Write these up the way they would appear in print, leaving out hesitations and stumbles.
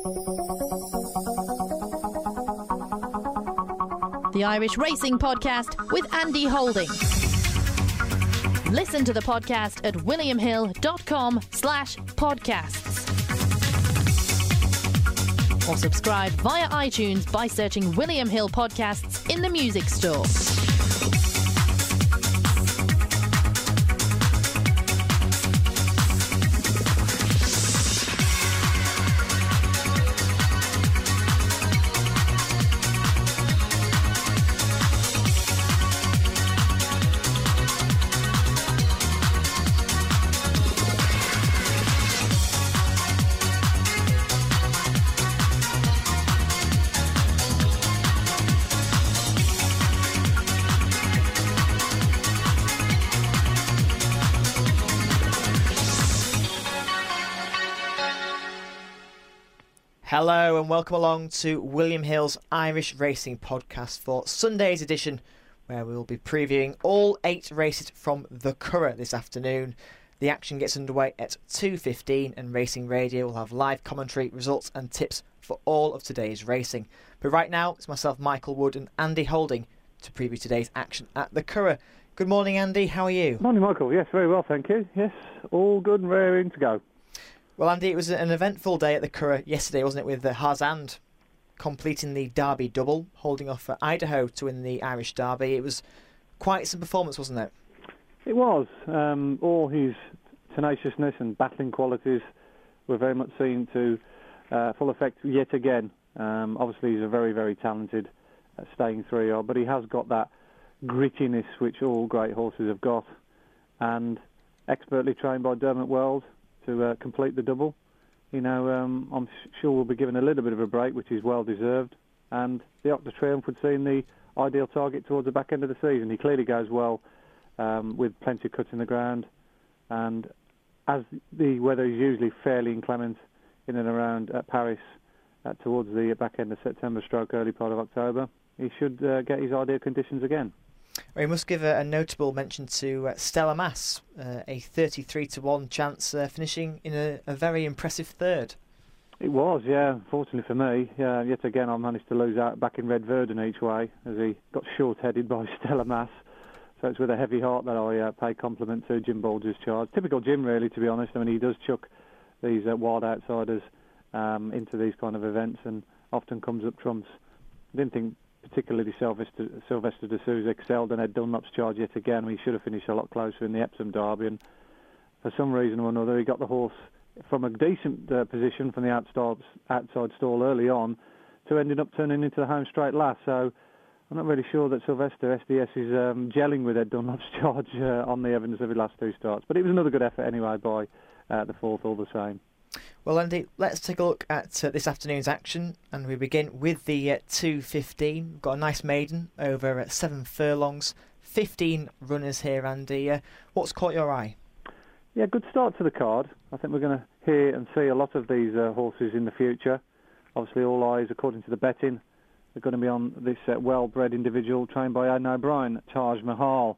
The Irish Racing Podcast with Andy Holding. Listen to the podcast at williamhill.com/podcasts. Or subscribe via iTunes by searching William Hill Podcasts in the music store. Hello and welcome along to William Hill's Irish Racing Podcast for Sunday's edition, where we will be previewing all 8 races from the Curragh this afternoon. The action gets underway at 2:15 and Racing Radio will have live commentary, results and tips for all of today's racing. But right now it's myself, Michael Wood and Andy Holding to preview today's action at the Curragh. Good morning, Andy, how are you? Morning, Michael. Yes, very well, thank you. Yes, all good and raring to go. Well, Andy, it was an eventful day at the Curragh yesterday, wasn't it, with Harzand completing the Derby double, holding off Idaho to win the Irish Derby. It was quite some performance, wasn't it? It was. All his tenaciousness and battling qualities were very much seen to full effect yet again. Obviously, he's a very, very talented staying 3-year-old, but he has got that grittiness which all great horses have got, and expertly trained by Dermot Wells to complete the double. You know, I'm sure we'll be given a little bit of a break, which is well deserved. And the Octa Triumph would seem the ideal target towards the back end of the season. He clearly goes well with plenty of cuts in the ground. And as the weather is usually fairly inclement in and around Paris towards the back end of September stroke early part of October, he should get his ideal conditions again. We must give a notable mention to Stella Mass, a 33-1 chance, finishing in a very impressive third. It was, yeah. Fortunately for me, yet again I managed to lose out back in Red Verdon each way as he got short-headed by Stella Mass. So it's with a heavy heart that I pay compliment to Jim Bolger's charge. Typical Jim, really, to be honest. I mean, he does chuck these wild outsiders into these kind of events and often comes up trumps. I didn't think particularly Sylvester de Sousa excelled and Ed Dunlop's charge yet again. He should have finished a lot closer in the Epsom Derby, and for some reason or another he got the horse from a decent position from the outside stall early on to ending up turning into the home straight last. So I'm not really sure that Sylvester SDS is gelling with Ed Dunlop's charge on the evidence of his last 2 starts, but it was another good effort anyway by the fourth all the same. Well, Andy, let's take a look at this afternoon's action, and we begin with the 2:15. We've got a nice maiden over 7 furlongs, 15 runners here, Andy. What's caught your eye? Yeah, good start to the card. I think we're going to hear and see a lot of these horses in the future. Obviously, all eyes, according to the betting, are going to be on this well-bred individual trained by Aidan O'Brien, Taj Mahal,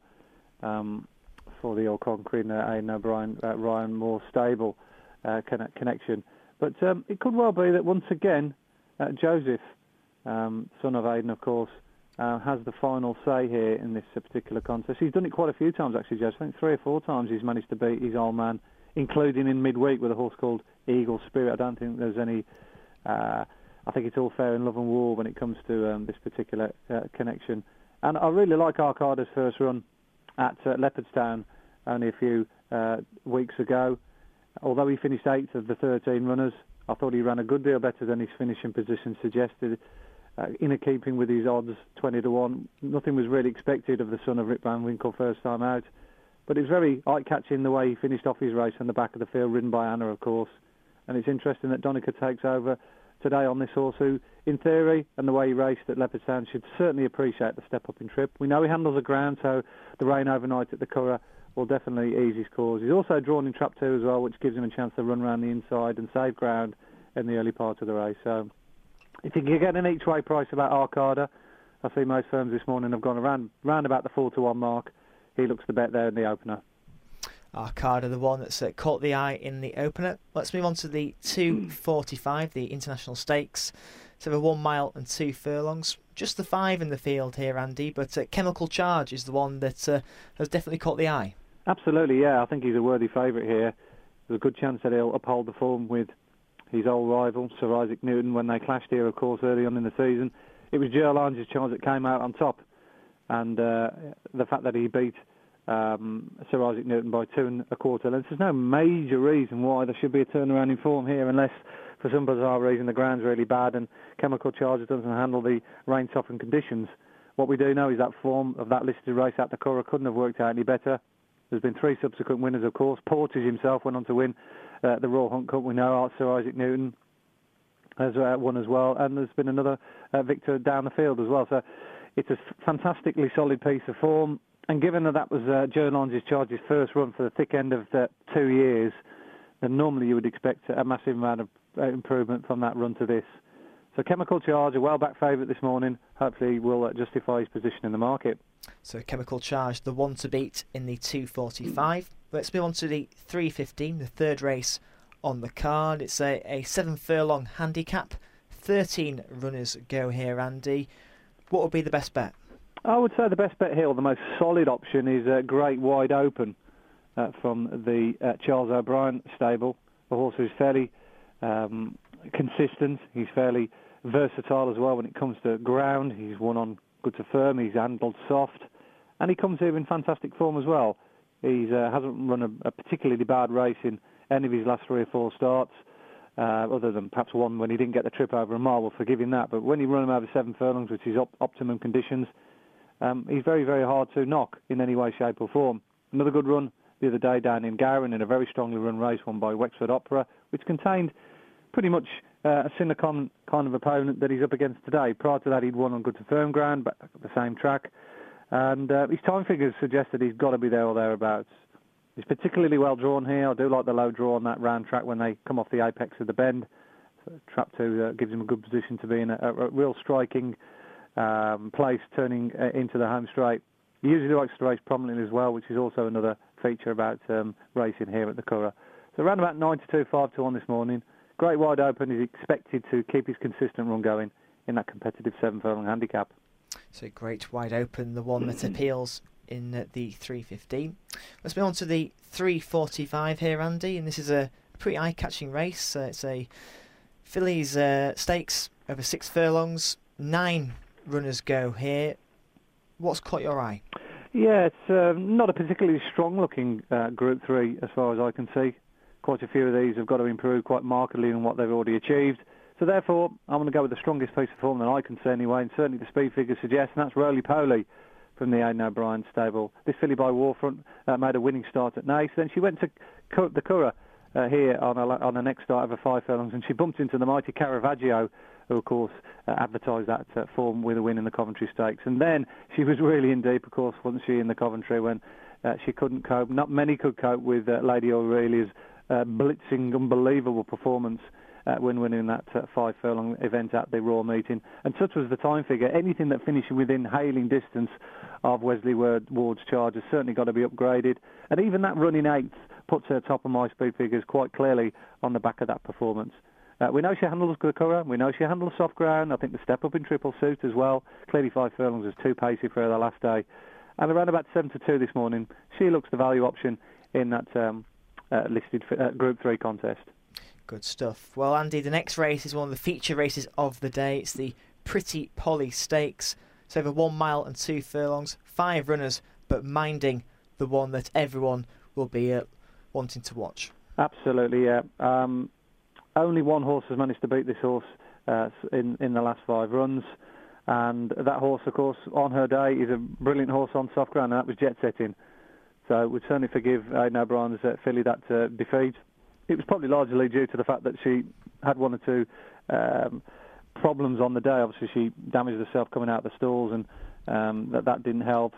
for the all-conquering Aidan O'Brien, Ryan Moore stable. Connection, but it could well be that once again Joseph, son of Aidan, of course, has the final say here in this particular contest. He's done it quite a few times actually, Joseph. I think 3 or 4 times he's managed to beat his old man, including in midweek with a horse called Eagle Spirit. I don't think there's any I think it's all fair in love and war when it comes to this particular connection. And I really like Arcada's first run at Leopardstown only a few weeks ago. Although he finished 8th of the 13 runners, I thought he ran a good deal better than his finishing position suggested. In keeping with his odds, 20-1. Nothing was really expected of the son of Rip Van Winkle first time out. But it was very eye-catching the way he finished off his race on the back of the field, ridden by Anna, of course. And it's interesting that Donica takes over today on this horse who, in theory, and the way he raced at Leopardstown, should certainly appreciate the step up in trip. We know he handles the ground, so the rain overnight at the Curragh will definitely ease his cause. He's also drawn in trap 2 as well, which gives him a chance to run around the inside and save ground in the early part of the race. So if you can get an each-way price about Arcada, I see most firms this morning have gone around about the 4-1 mark. He looks the bet there in the opener. Arcada, the one that's caught the eye in the opener. Let's move on to the 2:45, the International Stakes. It's over 1 mile and 2 furlongs. Just the 5 in the field here, Andy, but Chemical Charge is the one that has definitely caught the eye. Absolutely, yeah. I think he's a worthy favourite here. There's a good chance that he'll uphold the form with his old rival, Sir Isaac Newton, when they clashed here, of course, early on in the season. It was Gerlange's Charge that came out on top, and the fact that he beat Sir Isaac Newton by 2 1/4 lengths, there's no major reason why there should be a turnaround in form here, unless for some bizarre reason the ground's really bad and Chemical Charge doesn't handle the rain-softened conditions. What we do know is that form of that listed race at the Curragh couldn't have worked out any better. There's been 3 subsequent winners, of course. Portage himself went on to win the Royal Hunt Cup. We know Sir Isaac Newton has won as well, and there's been another victor down the field as well. So it's a fantastically solid piece of form. And given that was Gerlange's Charge's first run for the thick end of 2 years, then normally you would expect a massive amount of improvement from that run to this. So Chemical Charge, a well-backed favourite this morning, hopefully will justify his position in the market. So Chemical Charge, the one to beat in the 2:45. Let's move on to the 3:15, the third race on the card. It's a 7 furlong handicap. 13 runners go here, Andy. What would be the best bet? I would say the best bet here, or the most solid option, is Great Wide Open from the Charles O'Brien stable. The horse is fairly consistent. He's fairly versatile as well when it comes to ground. He's won on good to firm. He's handled soft, and he comes here in fantastic form as well. He hasn't run a particularly bad race in any of his last 3 or 4 starts, other than perhaps one when he didn't get the trip over a mile. We'll forgive him that. But when he run him over 7 furlongs, which is optimum conditions, he's very, very hard to knock in any way, shape or form. Another good run the other day down in Gowran in a very strongly run race won by Wexford Opera, which contained pretty much a Cinecon kind of opponent that he's up against today. Prior to that, he'd won on good to firm ground, but at the same track. And his time figures suggest that he's got to be there or thereabouts. He's particularly well drawn here. I do like the low draw on that round track when they come off the apex of the bend. So trap 2 gives him a good position to be in a real striking place turning into the home straight. He usually likes to race prominently as well, which is also another feature about racing here at the Curragh. So around about 9 to 2, 5 to 1 this morning. Great Wide Open is expected to keep his consistent run going in that competitive 7 furlong handicap. So Great Wide Open, the one that appeals in the 3:15. Let's move on to the 3:45 here, Andy, and this is a pretty eye-catching race. It's a fillies stakes over 6 furlongs. 9 runners go here. What's caught your eye? Yeah, it's not a particularly strong-looking Group 3 as far as I can see. Quite a few of these have got to improve quite markedly on what they've already achieved. So therefore, I'm going to go with the strongest piece of form that I can see anyway, and certainly the speed figures suggest, and that's Roly Poly from the Aidan O'Brien stable. This filly by Warfront made a winning start at Naas. Then she went to the Curragh here on a next start over 5 furlongs, and she bumped into the mighty Caravaggio, who of course advertised that form with a win in the Coventry Stakes. And then she was really in deep, of course, wasn't she, in the Coventry when she couldn't cope. Not many could cope with Lady Aurelia's blitzing, unbelievable performance when winning that 5 furlong event at the Raw meeting. And such was the time figure. Anything that finished within hailing distance of Wesley Ward's Charge has certainly got to be upgraded. And even that running 8th puts her top of my speed figures quite clearly on the back of that performance. We know she handles the Curragh. We know she handles soft ground. I think the step up in triple suit as well. Clearly 5 furlongs was too pacey for her the last day. And around about 7 to 2 this morning, she looks the value option in that listed Group 3 contest. Good stuff. Well, Andy, the next race is one of the feature races of the day. It's the Pretty Polly Stakes. It's over 1 mile and 2 furlongs. 5 runners, but minding the one that everyone will be wanting to watch. Absolutely, yeah. Only one horse has managed to beat this horse in the last 5 runs. And that horse, of course, on her day is a brilliant horse on soft ground, and that was Jet Setting. So we'd certainly forgive Aidan O'Brien's filly that defeat. It was probably largely due to the fact that she had 1 or 2 problems on the day. Obviously, she damaged herself coming out of the stalls, and that didn't help.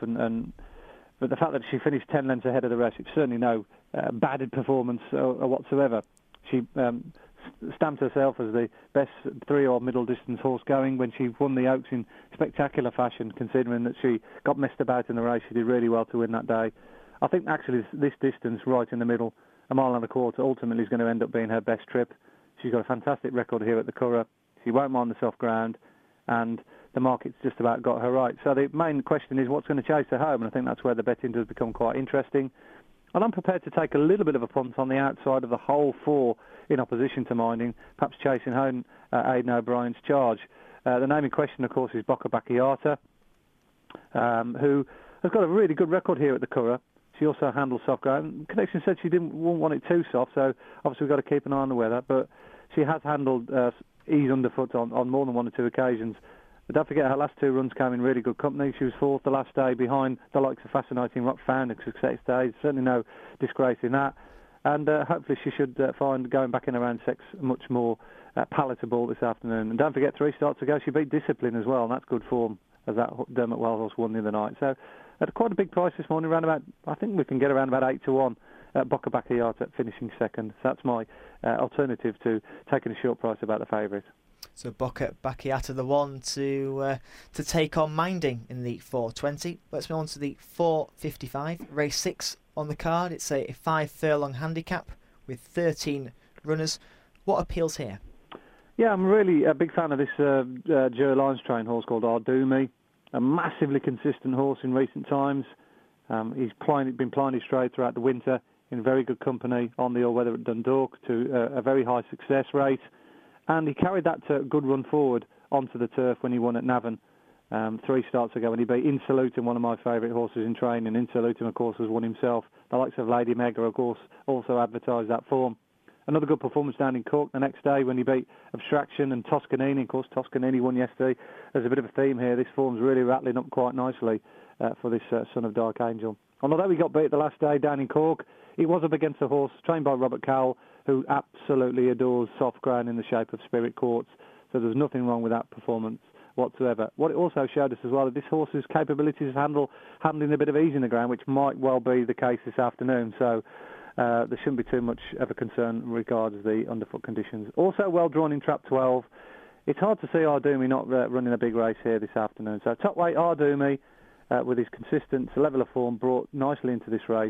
But the fact that she finished 10 lengths ahead of the rest, it's certainly no bad performance whatsoever. She stamped herself as the best 3 or middle distance horse going when she won the Oaks in spectacular fashion, considering that she got messed about in the race. She did really well to win that day. I think actually this distance right in the middle, a mile and a quarter, ultimately is going to end up being her best trip. She's got a fantastic record here at the Curragh. She won't mind the soft ground, and the market's just about got her right. So the main question is what's going to chase her home, and I think that's where the betting does become quite interesting. And I'm prepared to take a little bit of a punt on the outside of the whole 4 in opposition to Minding, perhaps chasing home Aidan O'Brien's charge. The name in question, of course, is Boca Bacchiata, who has got a really good record here at the Curragh. She also handles soft ground. Connection said she wouldn't want it too soft, so obviously we've got to keep an eye on the weather. But she has handled ease underfoot on more than 1 or 2 occasions. But don't forget her last 2 runs came in really good company. She was 4th the last day behind the likes of Fascinating Rock Found and Success Days. Certainly no disgrace in that. And hopefully she should find going back in around 6 much more palatable this afternoon. And don't forget 3 starts ago she beat Discipline as well, and that's good form as that Dermot Wells horse won the other night. So at quite a big price this morning, around about, I think we can get around about 8-1 at Boca Bacchiata finishing second. So that's my alternative to taking a short price about the favourite. So Boca Bacchiata, the one to take on Minding in the 4:20. Let's move on to the 4:55, race 6 on the card. It's a 5 furlong handicap with 13 runners. What appeals here? Yeah, I'm really a big fan of this Joe Lyons trained horse called Ardumi. A massively consistent horse in recent times. He's been plying his trade throughout the winter in very good company on the all-weather at Dundalk to a very high success rate. And he carried that good run forward onto the turf when he won at Navan 3 starts ago when he beat Insalutum, one of my favourite horses in training. Insalutum, of course, has won himself. The likes of Lady Mega, of course, also advertised that form. Another good performance down in Cork the next day when he beat Abstraction and Toscanini. Of course, Toscanini won yesterday. There's a bit of a theme here. This form's really rattling up quite nicely for this Son of Dark Angel. And although he got beat the last day down in Cork, he was up against a horse trained by Robert Cowell, who absolutely adores soft ground in the shape of Spirit Quartz. So there's nothing wrong with that performance whatsoever. What it also showed us as well is this horse's capabilities of handling a bit of ease in the ground, which might well be the case this afternoon. So there shouldn't be too much of a concern regards the underfoot conditions. Also well drawn in trap 12. It's hard to see Ardumi not running a big race here this afternoon. So top weight Ardumi, with his consistent level of form, brought nicely into this race.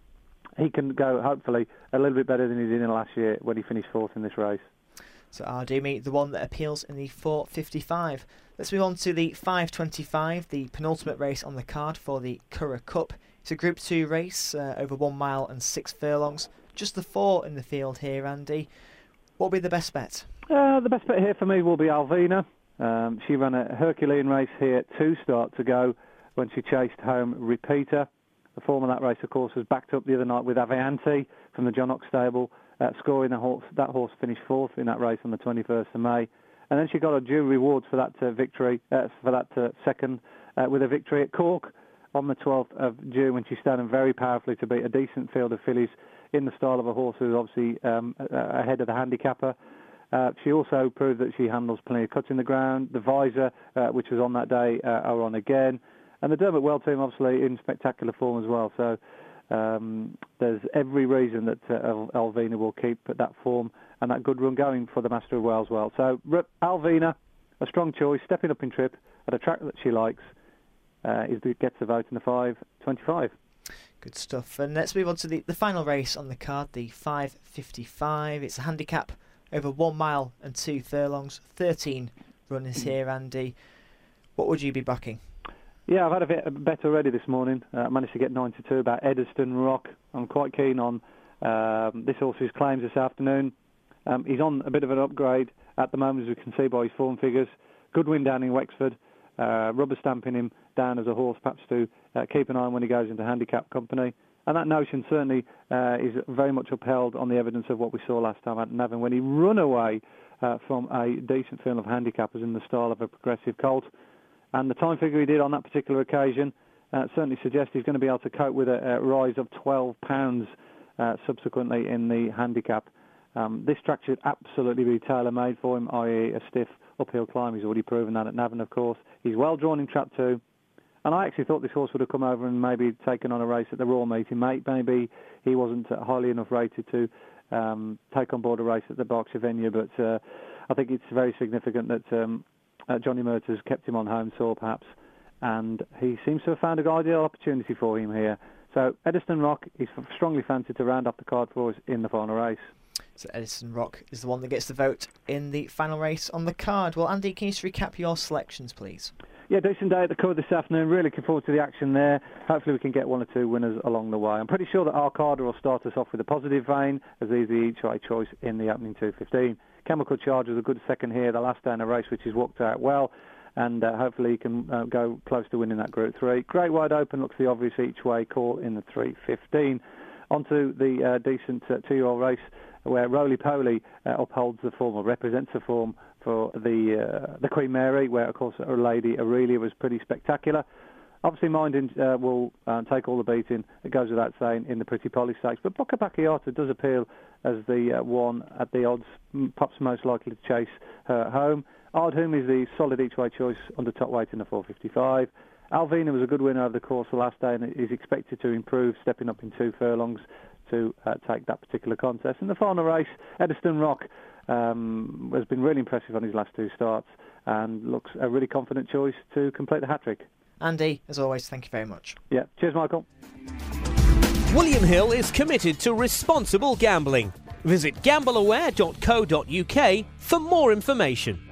He can go, hopefully, a little bit better than he did in last year when he finished 4th in this race. So Ardumi, the one that appeals in the 4:55. Let's move on to the 5:25, the penultimate race on the card for the Curragh Cup. It's a Group 2 race, over 1 mile and 6 furlongs. Just the 4 in the field here, Andy. What will be the best bet? The best bet here for me will be Alvina. She ran a Herculean race here 2 starts ago when she chased home Repeater. The form of that race, of course, was backed up the other night with Avianti from the John Ox stable, scoring that horse finished 4th in that race on the 21st of May. And then she got a due rewards for that victory, for that second, with a victory at Cork on the 12th of June when she standing very powerfully to beat a decent field of fillies in the style of a horse who's obviously ahead of the handicapper. She also proved that she handles plenty of cuts in the ground. The Visor, which was on that day, are on again. And the Dermot Well team, obviously, in spectacular form as well. So there's every reason that Alvina will keep that form and that good run going for the Master of Wales well. So Alvina, a strong choice, stepping up in trip at a track that she likes, gets the vote in the 5:25. Good stuff. And let's move on to the final race on the card, the 5:55. It's a handicap over 1 mile and 2 furlongs. 13 runners here, Andy. What would you be backing? Yeah, I've had a bet already this morning. I managed to get 92 about Eddystone Rock. I'm quite keen on this horse's claims this afternoon. He's on a bit of an upgrade at the moment, as we can see by his form figures. Good win down in Wexford. Rubber stamping him down as a horse, perhaps to keep an eye on when he goes into handicap company. And that notion certainly is very much upheld on the evidence of what we saw last time at Navan when he run away from a decent field of handicappers in the style of a progressive colt. And the time figure he did on that particular occasion certainly suggests he's going to be able to cope with a rise of 12 pounds subsequently in the handicap. This track should absolutely be tailor-made for him, i.e. a stiff uphill climb. He's already proven that at Navan, of course. He's well drawn in trap 2. And I actually thought this horse would have come over and maybe taken on a race at the Royal Meeting. Maybe he wasn't highly enough rated to take on board a race at the Berkshire venue, but I think it's very significant that Johnny Mertz has kept him on home soil, perhaps, and he seems to have found an ideal opportunity for him here. So Eddystone Rock is strongly fancied to round off the card for us in the final race. So Eddystone Rock is the one that gets the vote in the final race on the card. Well, Andy, can you just recap your selections, please? Yeah, decent day at the Curragh this afternoon. Really looking forward to the action there. Hopefully we can get one or two winners along the way. I'm pretty sure that Arcada will start us off with a positive vein, as he's the each-way choice in the opening 2:15. Chemical Charge was a good second here the last day in the race, which has worked out well, and hopefully he can go close to winning that Group 3. Great Wide Open looks the obvious each-way call in the 3:15. Onto the decent two-year-old race, where Roly Poly upholds the form, or represents the form, for the Queen Mary, where, of course, her lady Aurelia was pretty spectacular. Obviously, Minding will take all the beating, it goes without saying, in the Pretty Polly Stakes. But Boca Bacchiata does appeal as the one at the odds, perhaps most likely to chase her home. Ardhum is the solid each-way choice under top weight in the 4:55. Alvina was a good winner over the course of the last day and is expected to improve, stepping up in 2 furlongs to take that particular contest. In the final race, Eddystone Rock has been really impressive on his last 2 starts and looks a really confident choice to complete the hat-trick. Andy, as always, thank you very much. Yeah, cheers, Michael. William Hill is committed to responsible gambling. Visit gambleaware.co.uk for more information.